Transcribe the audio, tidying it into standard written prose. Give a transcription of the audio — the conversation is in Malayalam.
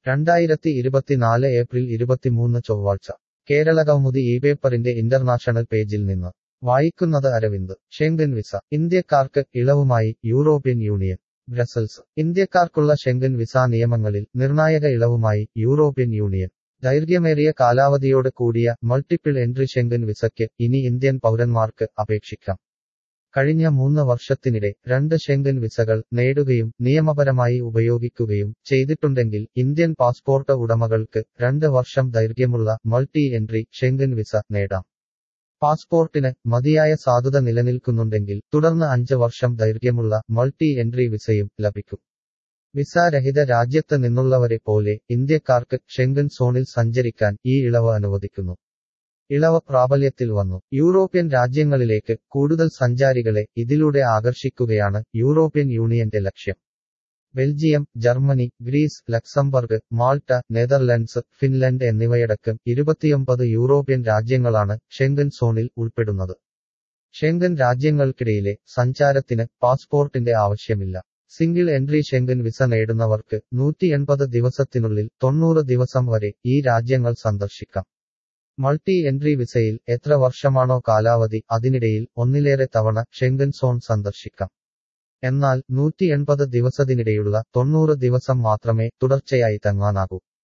2024 ഏപ്രിൽ 23 ചൊവ്വാഴ്ച കേരളകൗമുദി ഇപേപ്പറിന്റെ ഇന്റർനാഷണൽ പേജിൽ നിന്ന് വായിക്കുന്നത് അരവിന്ദ്. ഷെങ്കൻ വിസ ഇന്ത്യക്കാർക്ക് ഇളവുമായി യൂറോപ്യൻ യൂണിയൻ. ബ്രസൽസ്. ഇന്ത്യക്കാർക്കുള്ള ഷെങ്കൻ വിസാ നിയമങ്ങളിൽ നിർണായക ഇളവുമായി യൂറോപ്യൻ യൂണിയൻ. ദൈർഘ്യമേറിയ കാലാവധിയോട് കൂടിയ മൾട്ടിപ്പിൾ എൻട്രി ഷെങ്കൻ വിസയ്ക്ക് ഇനി ഇന്ത്യൻ പൗരന്മാർക്ക് അപേക്ഷിക്കാം. കഴിഞ്ഞ 3 വർഷത്തിനിടെ 2 ഷെങ്കൻ വിസകൾ നേടുകയും നിയമപരമായി ഉപയോഗിക്കുകയും ചെയ്തിട്ടുണ്ടെങ്കിൽ ഇന്ത്യൻ പാസ്പോർട്ട് ഉടമകൾക്ക് 2 വർഷം ദൈർഘ്യമുള്ള മൾട്ടി എൻട്രി ഷെങ്കൻ വിസ നേടാം. പാസ്പോർട്ടിന് മതിയായ സാധുത നിലനിൽക്കുന്നുണ്ടെങ്കിൽ തുടർന്ന് 5 വർഷം ദൈർഘ്യമുള്ള മൾട്ടി എൻട്രി വിസയും ലഭിക്കും. വിസ രഹിത രാജ്യത്ത് നിന്നുള്ളവരെ പോലെ ഇന്ത്യക്കാർക്ക് ഷെങ്കൻ സോണിൽ സഞ്ചരിക്കാൻ ഈ ഇളവ് അനുവദിക്കുന്നു. ഇളവ് പ്രാബല്യത്തിൽ വന്നു. യൂറോപ്യൻ രാജ്യങ്ങളിലേക്ക് കൂടുതൽ സഞ്ചാരികളെ ഇതിലൂടെ ആകർഷിക്കുകയാണ് യൂറോപ്യൻ യൂണിയന്റെ ലക്ഷ്യം. Belgium, Germany, Greece, Luxembourg, Malta, Netherlands, Finland എന്നിവയടക്കം 29 യൂറോപ്യൻ രാജ്യങ്ങളാണ് ഷെങ്കൻ സോണിൽ ഉൾപ്പെടുന്നത്. ഷെങ്കൻ രാജ്യങ്ങൾക്കിടയിലെ സഞ്ചാരത്തിന് പാസ്പോർട്ടിന്റെ ആവശ്യമില്ല. സിംഗിൾ എൻട്രി ഷെങ്കൻ വിസ നേടുന്നവർക്ക് 180 ദിവസത്തിനുള്ളിൽ 90 ദിവസം വരെ ഈ രാജ്യങ്ങൾ സന്ദർശിക്കാം. മൾട്ടി എൻട്രി വിസയിൽ എത്ര വർഷമാണോ കാലാവധി അതിനിടയിൽ ഒന്നിലേറെ തവണ ഷെങ്കൻ സോൺ സന്ദർശിക്കാം. എന്നാൽ 180 ദിവസത്തിനിടെയുള്ള 90 ദിവസം മാത്രമേ തുടർച്ചയായി തങ്ങാനാകൂ.